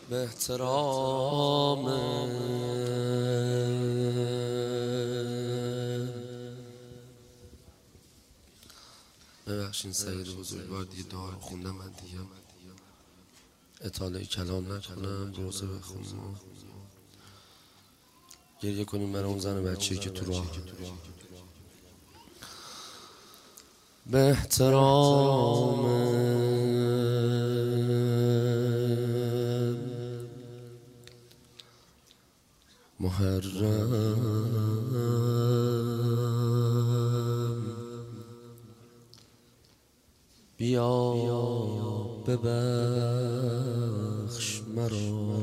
به احترام ببخشین سید بزرگوار دیگه دعا خوندم، من دیگه اطاله کلام نکنم، روزه بخونم گریه کنیم برای اون زن بچه‌ای که تو راه. به احترام محرم بیا ببخش مرا،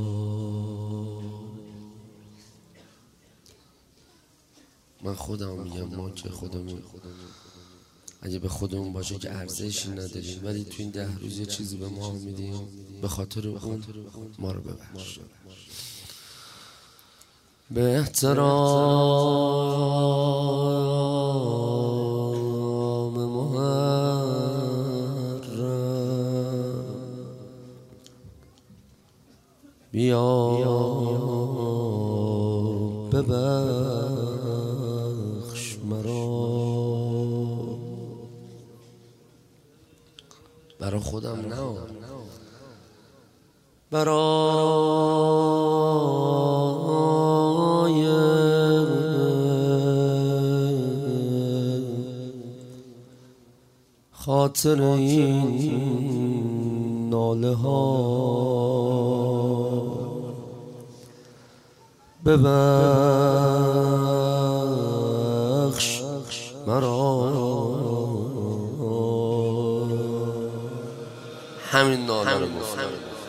من خودم میگم ما که خودمون اگه به خودمون باشه که ارزشی نداریم، ولی تو این 10 روز یه چیزی به ما میدیم، به خاطر اون ما رو ببخش. به احترام محرم بیا ببخش مرا، برای خودم نه، برای خاطر این ناله ها ببخش مرا. همین ناله رو گفتم.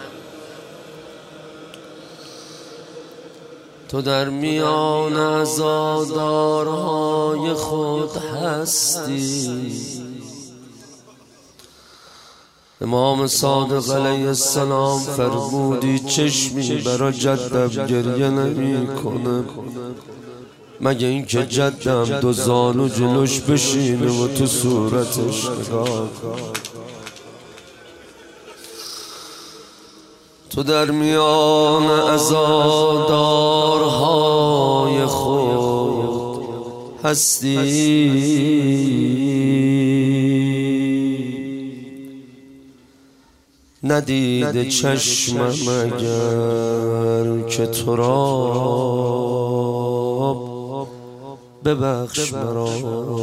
تو در میان عزادارهای خود هستی، امام صادق علیه السلام فرمودی چشمی برای جدم گریه نمی کنه مگه اینکه جدم 2 زانو جلوش بشینه و تو صورتش نگاه کن. تو در میان عزادارهای خود هستی، ندیده چشمم اگر که تو را ببخش مرا.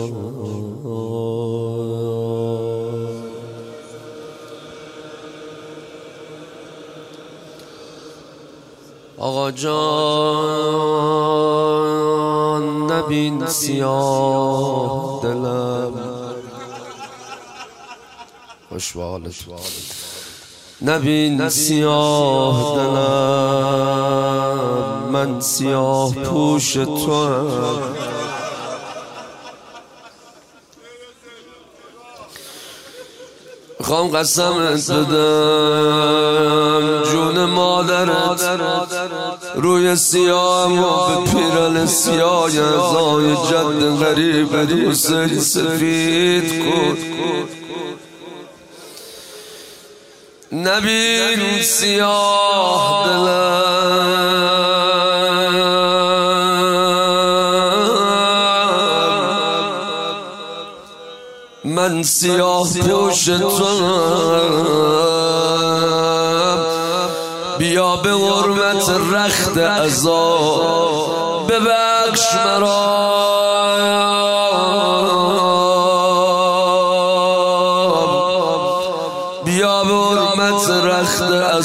آقا جان نبین سیاه دلم، خوش به حالت، نبین سیاه دلم، من سیاه پوش تو هم. میخوام قسمت بدم جون مادرت روی سیاه و به پیرن سیاه ازای جد غریب حسین سفید کن. نبین سیاه دلم، من سیاه پوش توام، بیا به حرمت رخت عذاب ببخش مرا. بیا به حرمت رخت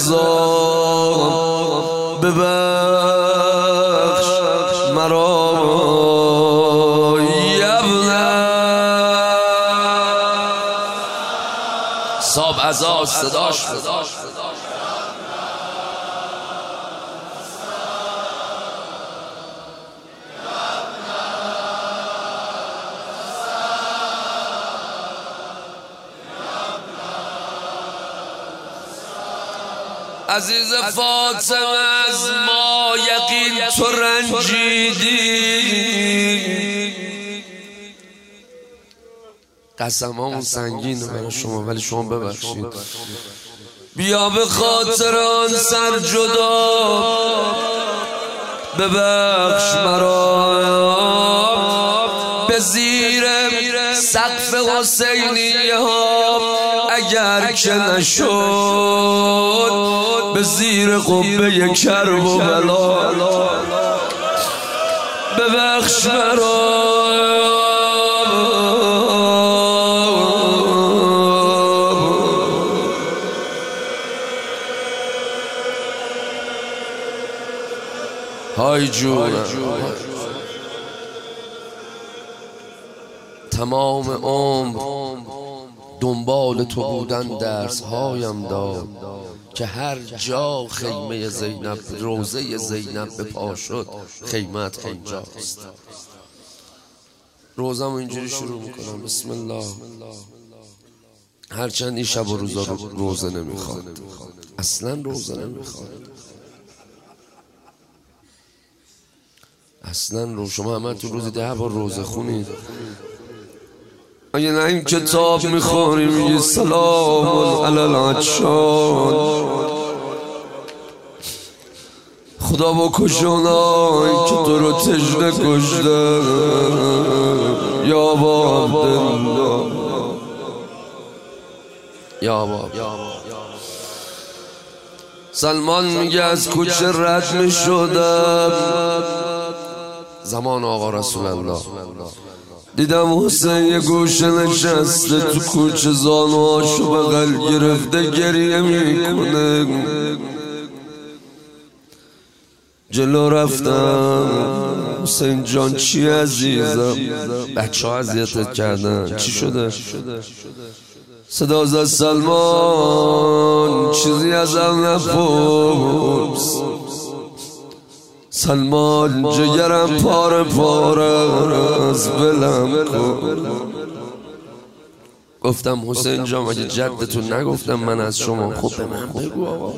عذاب ببخش مرا. صاحب عذاب صداش عزیز فاطمه از ما یقین تو رنجیدی، قسمامون سنگینه برای شما ولی شما ببخشید. بیا به خاطر آن سر جدا ببخش مرا به زیر سقف حسینیه ها اگر که نشد به زیر قبه کرب و بلا ببخش مرا های جون تمام عمر دنبال تو بودن درس هایم داد که هر جا خیمه زینب روزه زینب به پا شد خیمت آنجاست. روزم اینجوری شروع میکنم بسم الله. هرچند این شب و روزا روزه نمیخواد، اصلا روزه نمیخواد، اصلا شما همه تو روزی 10 بار روزه خونید. اگه نه این کتاب میخوری میگی سلام علی العطشان، خدا بکش اونایی که تو رو تشنه کشته یا با عبدالله یا با. سلمان میگه از کوچه رد میشدم زمان آقا رسول الله، دیدم حسین یه گوشه نشسته تو کوچه زانوهاشو بغل گرفته گریه میکنه. جلو رفتم حسین جان چی عزیزم؟ بچه ها اذیتت کردن چی شده؟ صدا زد سلمان چیزی ازم نپرس. سلمان جگرم پاره پاره از بلم کن. گفتم حسین جان اگه جدتون نگفتم من از شما، خب به من بگو آقا.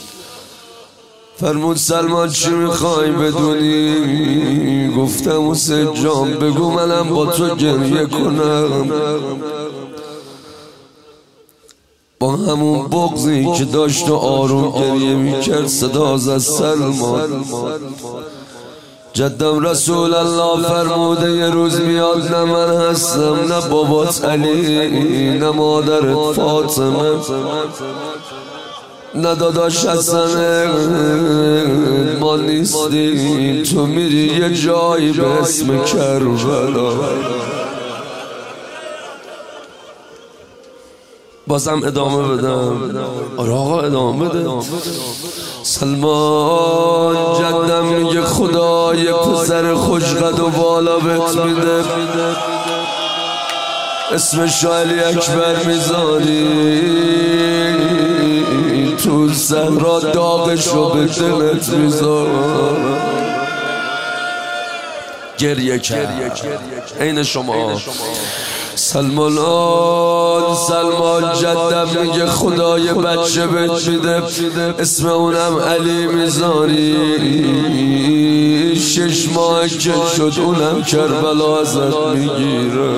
فرمود سلمان چی میخوای بدونی؟ گفتم حسین جان بگو منم با تو گریه کنم. با همون بغضی که داشت و آروم گریه میکرد صدا زد سلمان جدم رسول الله فرموده یه روز میاد نه من هستم نه بابات علی نه مادرت فاطمه نه داداش حسن، ما نیستیم، تو میری یه جایی به اسم کربلا. بازم ادامه بدم؟ آره آقا ادامه بده. سلمان جدم میگه خدا یه پسر خوشقد و بالا بهت میده، اسمش علی اکبر میذاری، تو صحرا داغشو به دلت میذار. گریه کرد عین شما. سلمان جدم میگه خدا یه بچه بهت میده، اسم اونم علی میذاری، 6 ماه که شد اونم کربلا ازت میگیره.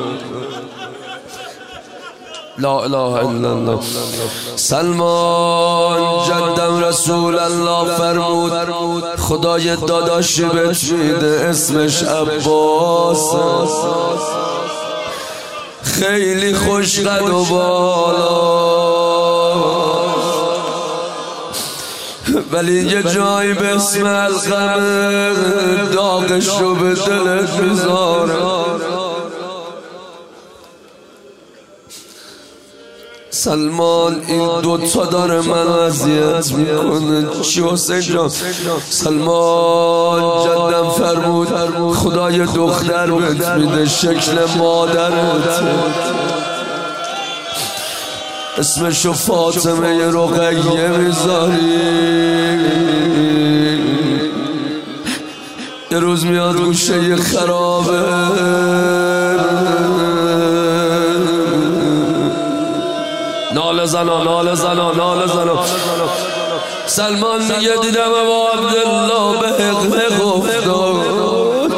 لا اله الا الله. سلمان جدم رسول الله فرمود خدا یه داداشی بهت میده، اسمش عباس، خیلی خوش قد و بالا، ولی یه جایی به اسم القمه داغش رو به دلت میذاره. سلمان این دوتا داره من اذیت میکنه. چی حسین جان؟ سلمان جدم فرمود خدا یه دختر بهت میده، شکل مادرت، اسمشو فاطمه رقیه میذاری. یه روز میاد گوشه یه خرابه ناله زنا سلمان میگه دیدم ابا عبدالله به حق افتاد،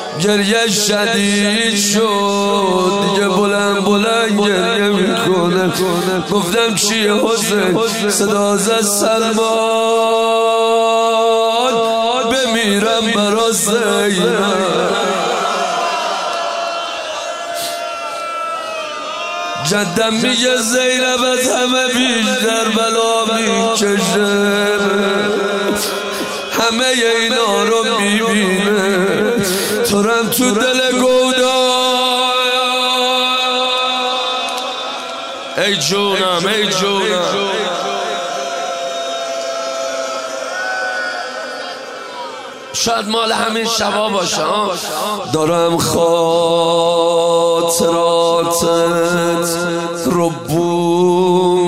گریه شدید شد دیگه بلند گریه میکنه. گفتم چیه حسین؟ صدا زد سلمان بمیرم برا زینب. جدم میگه زینب از همه بیشتر بلا میکشه، همه اینا رو میبینه، تورم تو دل گودا. ای جونم ای جونم، شاید مال همین شبا باشه. دارم خاطراتت رو بو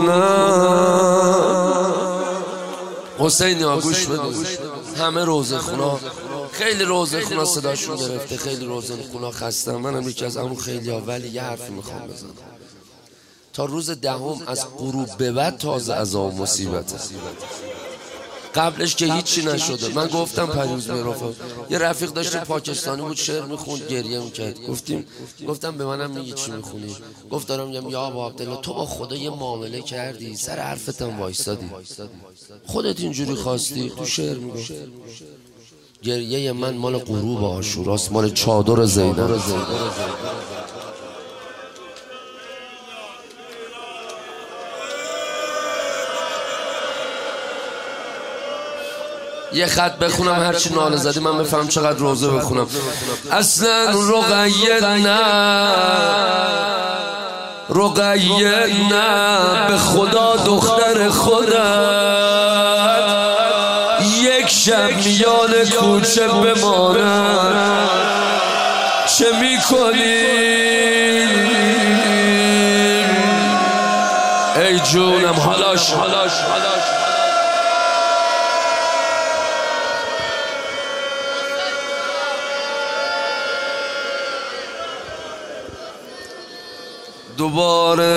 میکنم. حسین ها گوش بدون، همه روزه خونا، خیلی روزه خونا صداشون گرفته، خیلی روزه خونا خستم. منم یکی از همون خیلی ها، ولی یه حرفی میخوام بزنم. تا روز دهم از غروب به بعد تازه عذاب و مصیبته، قبلش که هیچی نشده. من گفتم پریوز میرفت یه رفیق داشته پاکستانی بود، شعر میخوند، گریه میکرد. گفتم به منم میگی چی میخونی؟ گفت دارم میگم یا ابا عبدالله تو با خدا یه معامله کردی، سر حرفتم وایسادی، خودت اینجوری خواستی. تو شعر میگفت گریه من مال غروب عاشوراست، مال چادر زینب. یه خط بخونم هرچی ناله زدی من بفهم چقدر روزه بخونم. اصلا رقیه نه به خدا دختر خودت، یک شب میان کوچه بمانم چه میکنی؟ ای جونم حالاش دوباره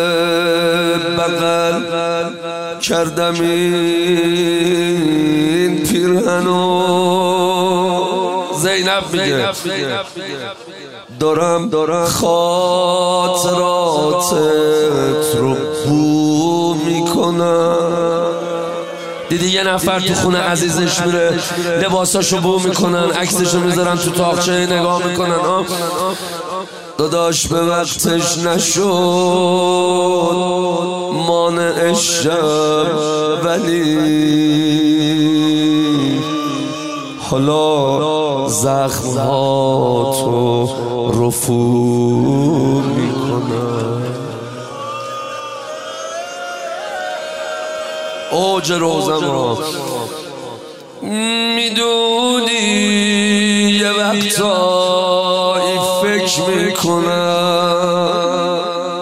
بغل کردم این پیرهنو. زینب میگه دارم خاطراتت رو بو میکنم. دیدی یه نفر تو خونه عزیزش میره لباساشو بو میکنن، عکسشو میذارن تو تاقچه نگاه میکنن. داداش به وقتش نشد مانع شب، ولی حالا زخمهاتو رفو میکنم. اوج روزم را میدونی یه وقتایی فکر میکنم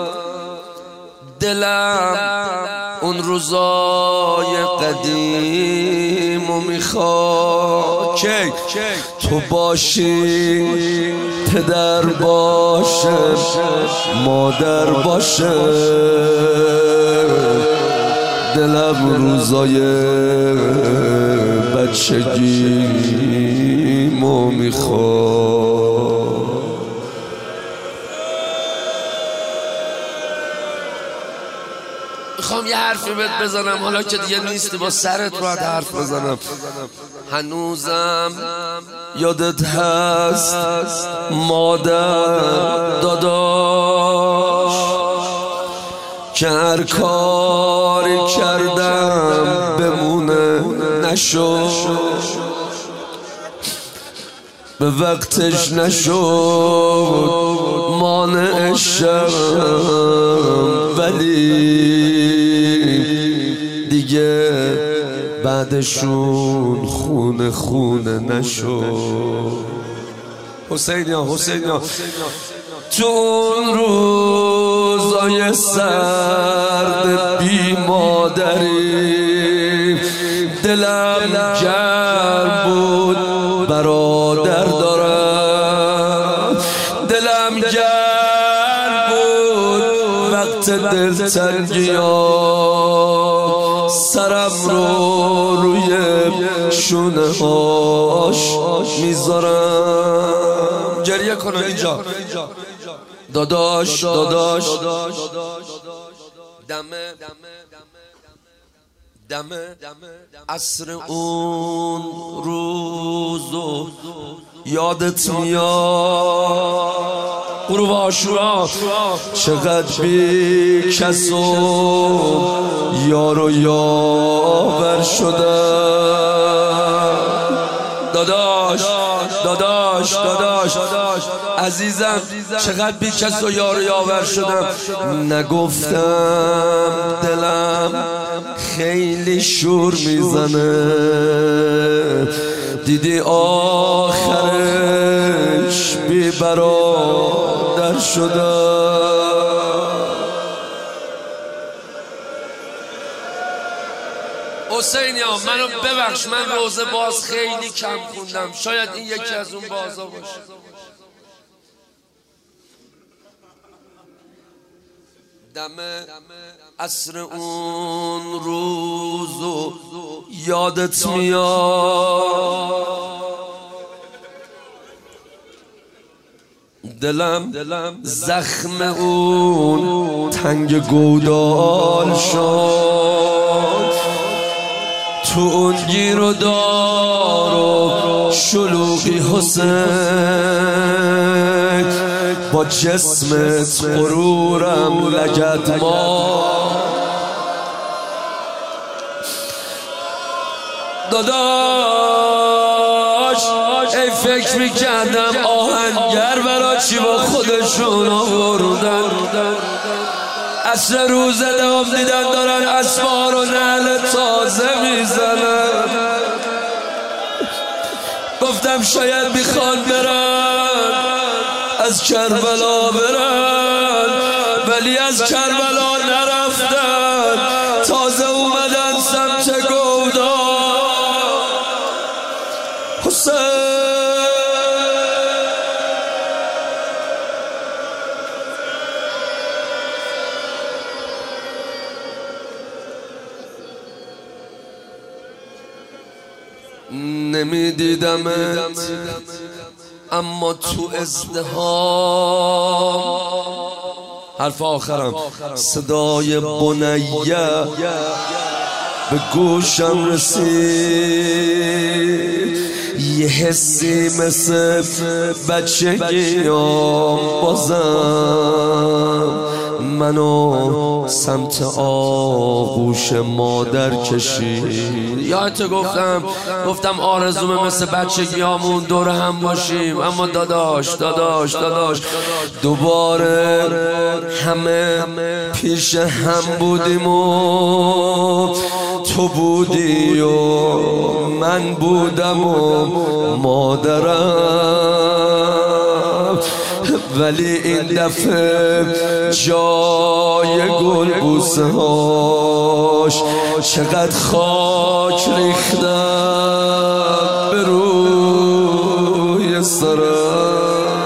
دلم اون روزای قدیم و میخواد که تو باشی، پدر باشه مادر باشه. دلم روزای بچگیمو میخواد. میخوام یه حرفی بهت بزنم، حالا که دیگه نیستی با سرت باید حرف بزنم. هنوزم یادت هست مادر داداش که هر کاری کردم بمونه نشد، به وقتش نشد مانع شم، ولی دیگه بعدشون خونه نشد. حسینیا تو اون روزای سرد بی مادری دلم گرم بود، برادر دارم. دلم گرم بود وقت دلتنگی‌ها، سرم رو روی شونه هاش میذارم. گریه کنه اینجا داداش دم عصر اون روزو یادت میاد، غروب عاشورا چقدر بی کس و یار و یاور شده. داداش عزیزم، چقدر بی کس و یار و یاور شدم. نگفتم دلم خیلی شور میزنه، دیدی آخرش بی برادر شده. حسینیا منو ببخش، من روزه باز خیلی کم خوندم، شاید این یکی از اون بازا باشه. دم عصر اون روزو یادت میاد، دلم زخم اون تنگ گودال شد، تو اون گیر و دار و شلوغی حسین، با جسمت غرورم لگد ما. داداش ای فکر میکردم آهنگر برا چی با خودشون آوردن، عصر روز دام دیدن دارن اسوار و نعل تازه میزنن. گفتم شاید میخوان برن از کربلا برن، ولی از کربلا نرفتن، تازه اومدن سمت گودا. حسین نمیدیدمت اما تو ازدهام، حرف آخرم صدای بنیه به گوشم رسید، یه حسی مثل بچگیام بازم منو سمت آغوش مادر کشید. یادت گفتم آرزومه مثل بچگیامون دور هم باشیم، اما داداش دوباره همه پیش هم بودیم و تو بودی و من بودم و مادرم، ولی این دفعه جای گل بوسه هاش چقدر خاک ریختم به روی سرم.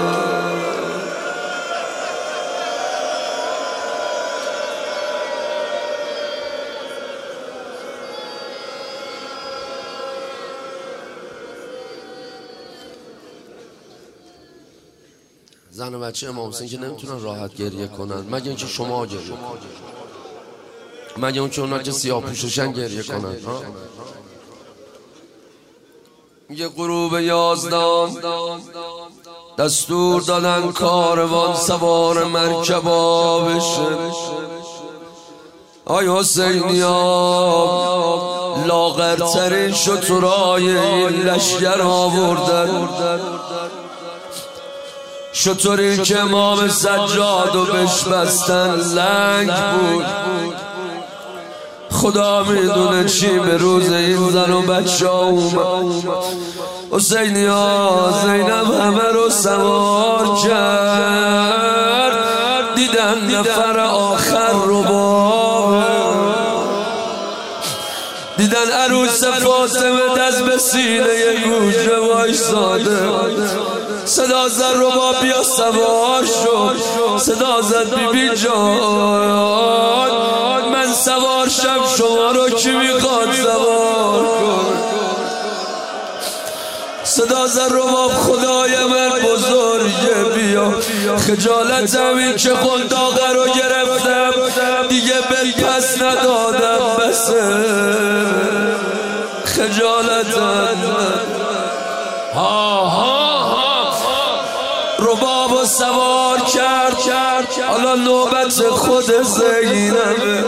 زن و بچه امام حسین که نمیتونن راحت گریه کنن، مگه اینکه شما گریه کنن، مگه اون که اونا که سیاه پوششن گریه کنن. یه غروب 11 دستور دادن کاروان سوار مرکبا بشه. آی حسینیا لاغرترین شترای این لشگر آوردن، شطوری که امام سجادو بهش بستن لنگ بود. خدا میدونه چی به روز این زن و بچه اومد. حسینیا زینب همه رو سوار کرد، دیدن نفر آخر رو با دیدن عروس فاطمه دست به سینه گوشه وایساده. صدا زد رباب بیا سوار شد، صدا زد بی بی جان من سوار شم، شما رو کی میخواد سوار کن. صدا زد رباب خدای من بزرگه بیا، خجالت همین که قنداقه رو گرفتم دیگه بل پس ندادم بس خجالتم رباب و سوار کرد حالا نوبت خود زینبه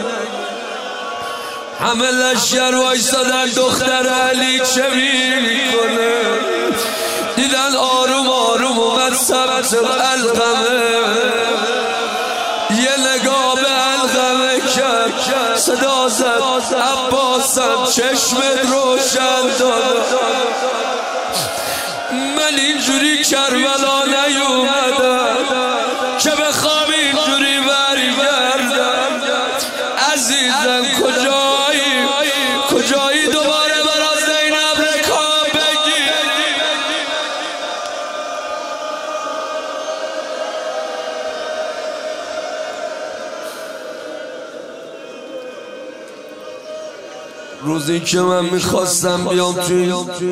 همه لشکر وایسادن دختر علی چه میکنه دیدن آروم آروم اومد سمت القمه یه نگاه به القمه کرد صدا زد عباسم چشمت روشن داد من اینجوری کربلا نیومدم که بخوام اینجوری برگردم عزیزم کجایی دوباره برا زینب رکاب بگی روزی که من میخواستم بیام توی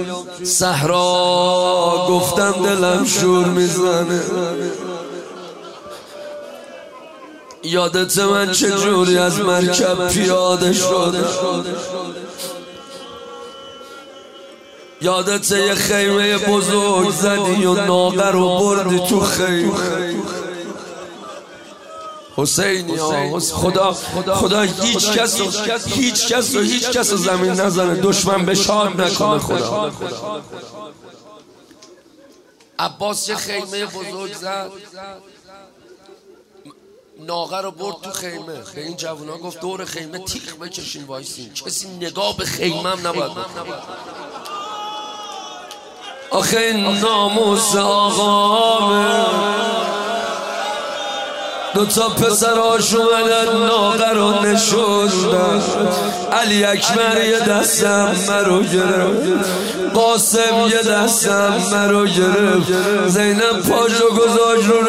صحرا گفتم دلم شور میزنه یادت من چجوری از مرکب پیاده شده یادت یه خیمه بزرگ زدی و ناقه رو بردی تو خیمه حسینی خدا هیچ کس رو زمین نزنه دشمن به شاد نکنه خدا عباس یه خیمه بزرگ زد ناقه رو برد تو خیمه به این جوونا گفت دور خیمه تیغ بکشین وایسین کسی نگاه به خیمه هم نباید آخه این ناموس آقامه دوتا پسراش اومدن ناقه رو نشوندن علی اکبر یه دستم مرو گرفت قاسم یه دستم مرو گرفت زینب پاشو گذاشت رو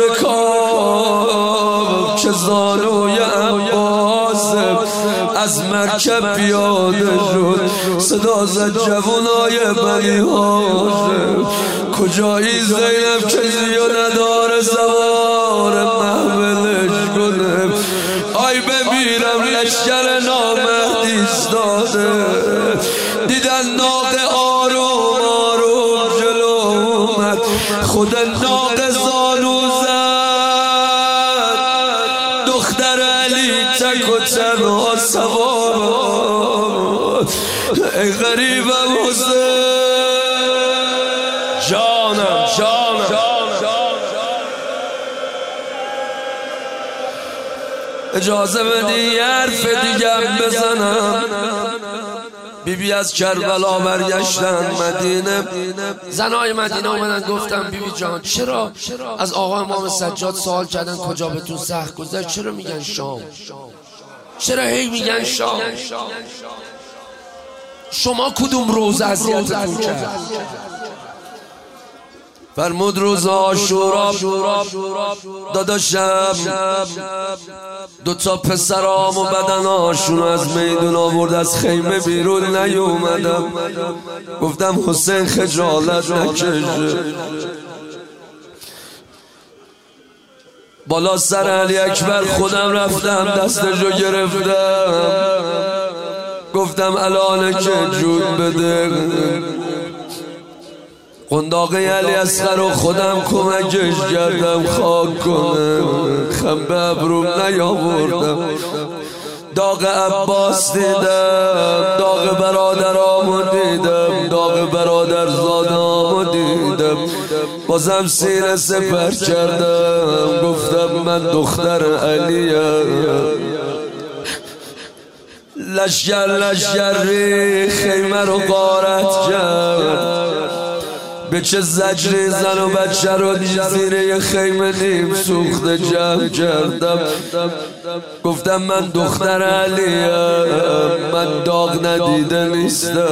رکاب که زانوی عباسم از مرکب پیاده شد صدا زد جوانای بنی هاشم کجایی زینب کسی و نداره سوار محملش کنه آی بمیرم لشکر نامهدی ایستاده دیدن ناقه آروم جلو اومد خود ناقه زانو زد دختر علی تک و تنها سوار ای غریبم حسین جانم اجازه بدی یه حرف دیگه بزنم بیبی از کربلا برگشتن مدینه زنای مدینه اومدن گفتم بیبی جان چرا از آقا امام سجاد سوال کردن کجا بهتون سخت گذشت چرا میگن شام چرا هی میگن شام شما کدوم روز اذیتتون کرد فرمود روز عاشورا داداشم دوتا پسرام و بدناشون از میدون آورد از خیمه بیرون نیومدم گفتم حسین خجالت نکشه بالا سر علی اکبر خودم رفتم دستشو گرفتم گفتم الان که جود بده قنداق علی اصغر رو خودم کمکش کردم خاک کنه خم به ابروم نیاوردم داغ عباس دیدم داغ برادرامو دیدم داغ برادرزادامو دیدم بازم سینه سپر کردم گفتم من دختر علیم لشگر ری خیمه رو غارت کرد به چه زجری زن و بچه رو زیر یه خیمه نیم سوخته جمع کردم گفتم من دختر علیم من داغ ندیده نیستم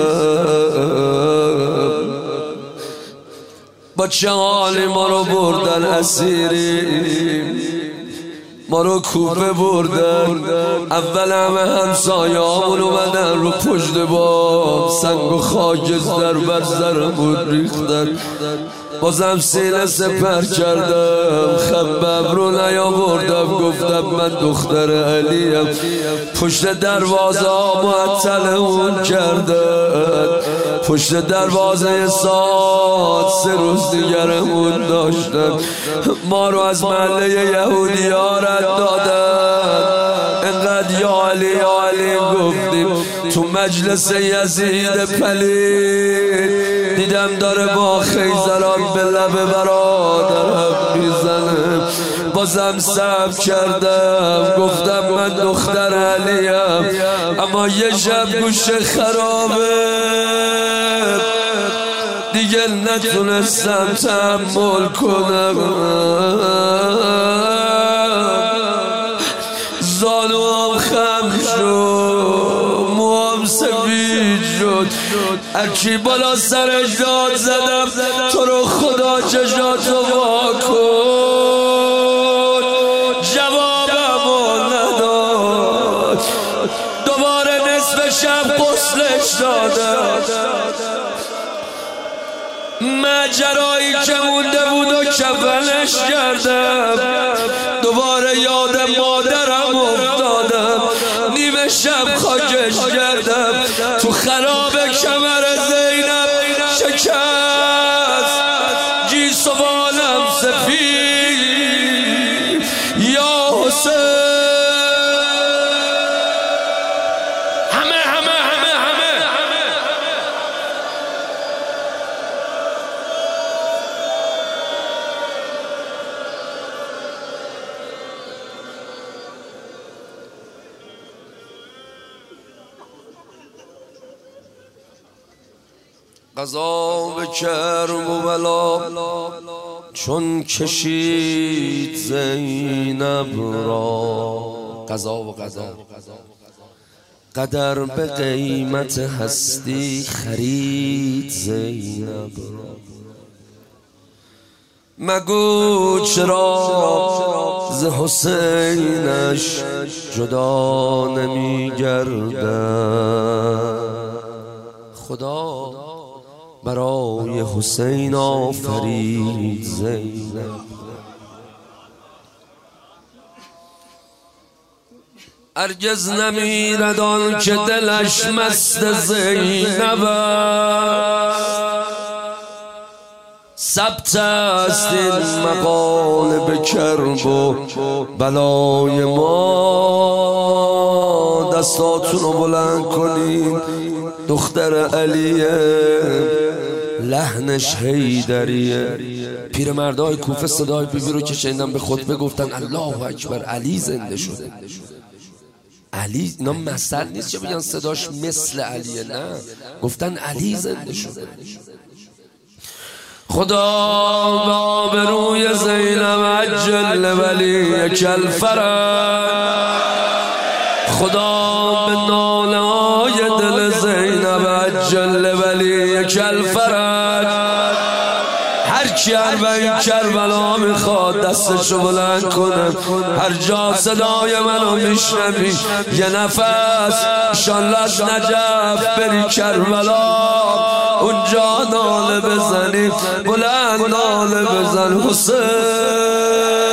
با چه حالی ما رو بردن اسیری ما رو کوفه بردن. اول همه همسایه‌هامون اومدن رو پشت بام سنگ و خاکستر بر سرمون ریختن. بازم سینه سپر کردم، خبب رو نیاوردم، گفتم من دختر علیم. پشت دروازه معطلمون کردن، پشت دروازه ساد 3 روز دیگرمون داشتن. ما رو از محله یهودی ها رد دادن. انقدر یا علی یا علی گفتیم تو مجلس یزید پلید دیدم داره با خیزران به لب برادرم میزنه. بازم صبر کردم، گفتم من دختر علیم، اما یه شب گوشه خرابه دیگه نتونستم تحمل کنم. زانوام خم شد، موام سفید شد، هرکی بالا سرش داد زدم تو رو خدا چشاتو وا کن. جوابمو نداد، دوباره نصف شب غسلش دادم. ماجرایی که مونده بود و کفنش کردم. دوباره یاد مادرم افتادم، نیمه شب خاکش کردم. تو خراب کمر زینب شکست، گیسوانم سفید یا حسین. قضا به کربلا چون کشید زینب را، قضا و قدر، قدر به قیمت هستی خرید زینب را. مگو چرا ز حسینش جدا نمی‌گردد، خدا برای حسین آفرید زینب. هرگز نمیرد آن که دلش مست زینب است، ثبت است این مقاله به کرب و بلای ما. دستاتون رو بلند کنین، دختر علیه، لحنش حیدریه. پیرمردای کوفه صدای بیبی رو که شنیدن به خطبه گفتن الله اکبر، علی زنده شده. علی اینا مثل نیست که بگن صداش مثل علیه، نه، گفتن علی زنده شده. خدا به آبروی زینب عجل ولیک الفرج، خدا به ناله های دل زینب عجل ولیک الفرج. هرکی اربعین کربلا میخواد دستشو بلند کنه. هر جا صدای منو میشنوی یه نفس انشالله از نجف بری کربلا، اونجا ناله بزنی، بلند ناله بزن حسین.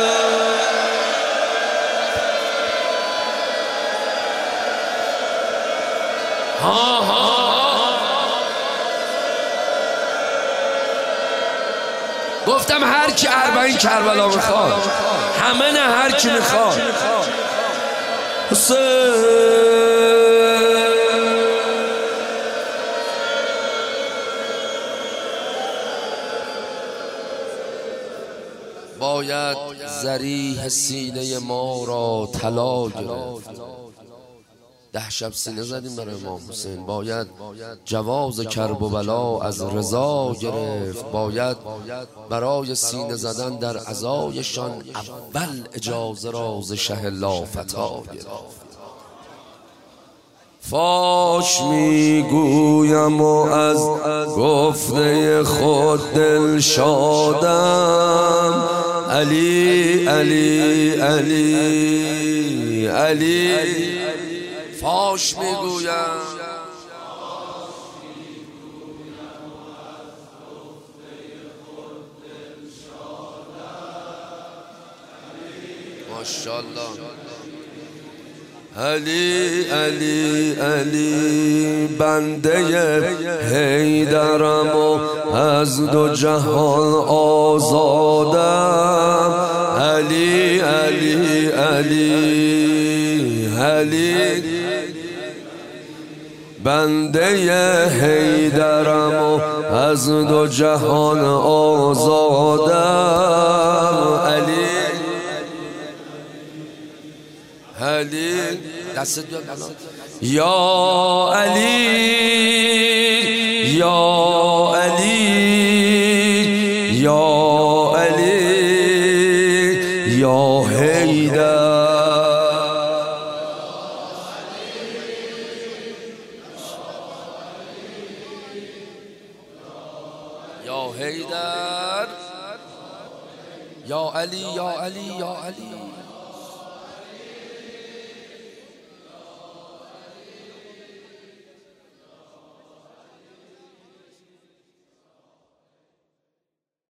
گفتم هر کی اربعین کربلا میخواد، همه نه، هر کی میخواد. حسین باید ذریح سینه ما را طلا گرفت. 10 شب سینه زدیم برای امام حسین. باید جواز کرب و بلا از رضا گرفت. باید برای سینه زدن در عزایشان اول اجازه را ز شه لافتا گرفت. فاش میگویم و از گفته خود دل شادم، علی علی علی علی فاش میگویم ماشاءالله علی علی علی بنده حیدرم و از دو جهان آزادم علی علی علی علی بنده حیدرم و از دو جهان آزادم علی علی دست بیاد بالا یا علی یا علی یا علی یا حیدر یا حیدر یا علی یا علی یا علی